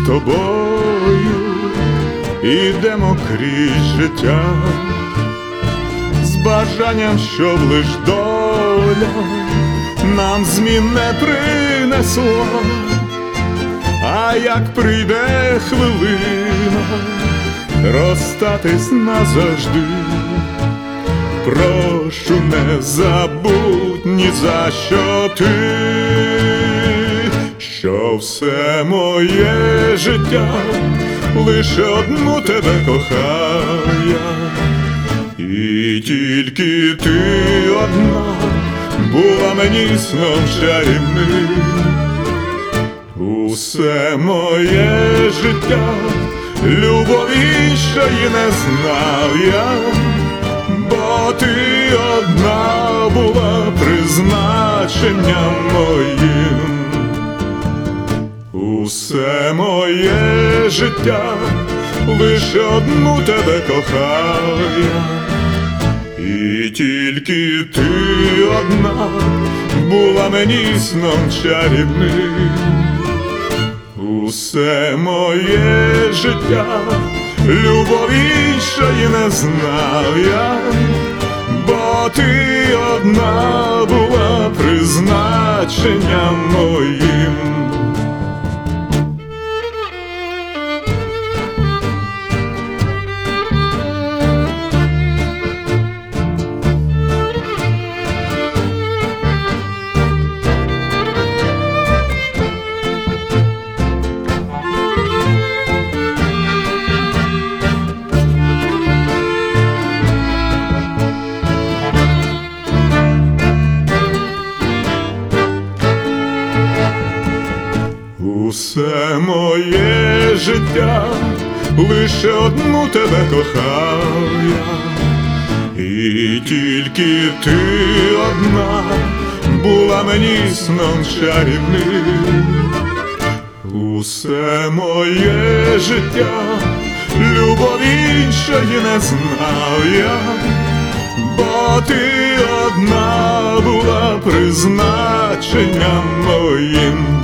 тобою ідемо крізь життя, з бажанням, щоб лиш доля нам змін не принесла. А як прийде хвилина розстатись назавжди, прошу, не забудь ні за що ти, що все моє життя лише одну тебе кохає, і тільки ти одна була мені сном чарівним. Усе моє життя любові іншої не знав я, бо ти одна була призначенням моїм. Усе моє життя лише одну тебе кохає, і тільки ти одна була мені сном чарівним. Усе моє життя любові іншої не знав я, бо ти одна була призначенням моїм. Усе моє життя лише одну тебе кохав я, і тільки ти одна була мені сном чарівним. Усе моє життя любові іншої не знав я, бо ти одна була призначенням моїм.